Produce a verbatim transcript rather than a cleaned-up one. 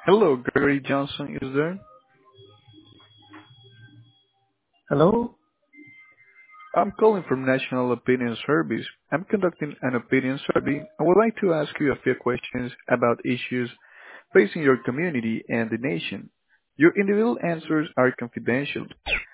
Hello, Gregory Johnson is there. Hello? I'm calling from National Opinion Service. I'm conducting an opinion survey. I would like to ask you a few questions about issues facing your community and the nation. Your individual answers are confidential.